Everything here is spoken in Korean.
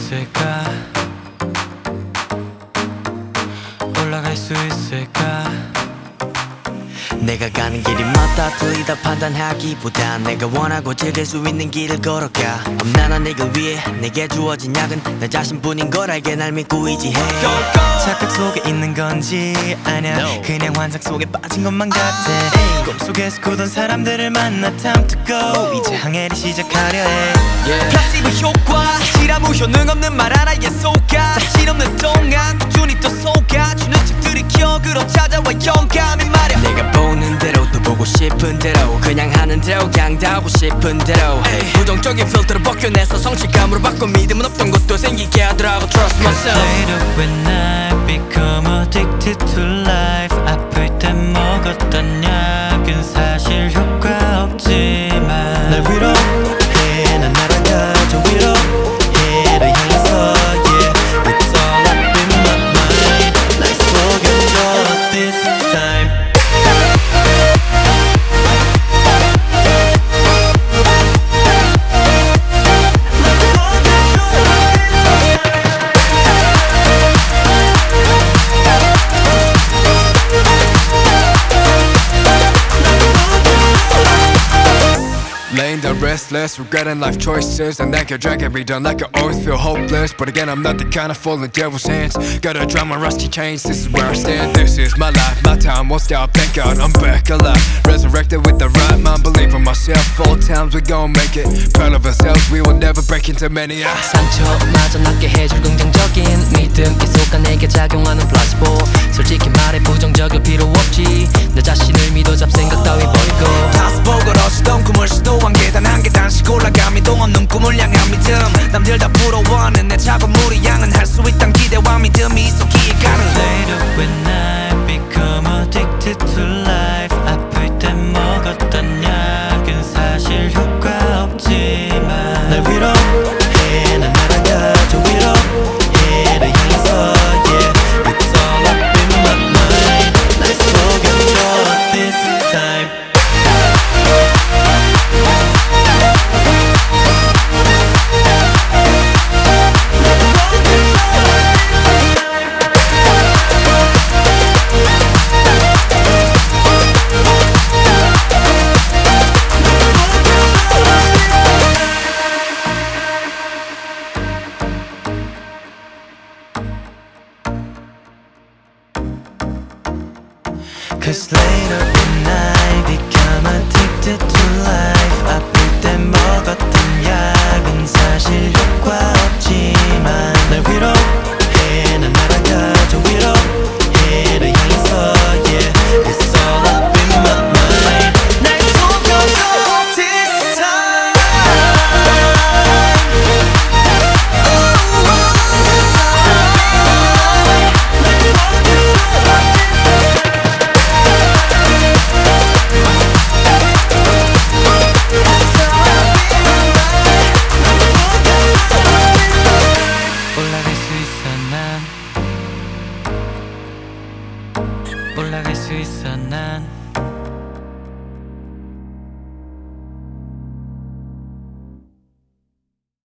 있을까? 올라갈 수 있을까? 내가 가는 길이 맞다 틀리다 판단하기보단 내가 원하고 즐길 수 있는 길을 걸어가. 엄난한 내가 위해 내게 주어진 약은 나 자신뿐인 걸 알게 날 믿고 의지해. 착각 속에 있는 건지 아냐 그냥 환상 속에 빠진 것만 같아. 꿈속에서 굳은 사람들을 만나 time to go. 이제 항해를 시작하려 해. 플라시보 효과 실험 후 효능 없는 말 하나에 속아. 자신 없는 동안 꾸준히 또 속아 주는 책들이 기억으로 찾아와 영감이 말야. 내가 보는 대로 또 보고 싶은 대로 그냥 하는 대로 그냥 다 하고 싶은 대로 부정적인 필터를 벗겨내서 성실감으로 바꿔 믿음은 없던 것도 생기게 하더라고. Trust myself. Later when I become addicted to life. 아플 땐 먹었던 약은 사실 효과 없지만 날 위로해. 난 날아가 저 위로해를 향해서 yeah. It's all up in my mind. 날 속여줘 this time. Laying down restless, regretting life choices. And I can drag every down like I always feel hopeless. But again, I'm not the kind of fall in devil's hands. Gotta drown my rusty chains, this is where I stand. This is my life, my time won't stop. Thank God I'm back alive. Resurrected with the right mind, believe in myself. All times we gon' make it. Proud of ourselves, we will never break into many. 상처마저 낫게 해줄 긍정적인 믿음 계속 내게 작용하는 플라시보. 솔직히 말해 부정적일 필요 없지. 내 자신을 믿어 잡생각 따위 버리고 다시 보고 러시던 꿈을 시도한 계단 한 계단씩 올라가 미동 없는 꿈을 향한 믿음. 남들 다 부러워하는 내 작업물이 양은 할 수 있단 기대와 믿음이 있었기에 가는 Later when I become addicted to life. 아플 땐 먹었던 약은 사실 효과 없지만 날 위로해. 난 날아가 저 위로해를 향해서 yeah. It's all up in my mind. 날 속여줘 this time. Cause later when I become addicted to life. 아플 땐 먹었던 약은 사실 효과 없지만 날 위로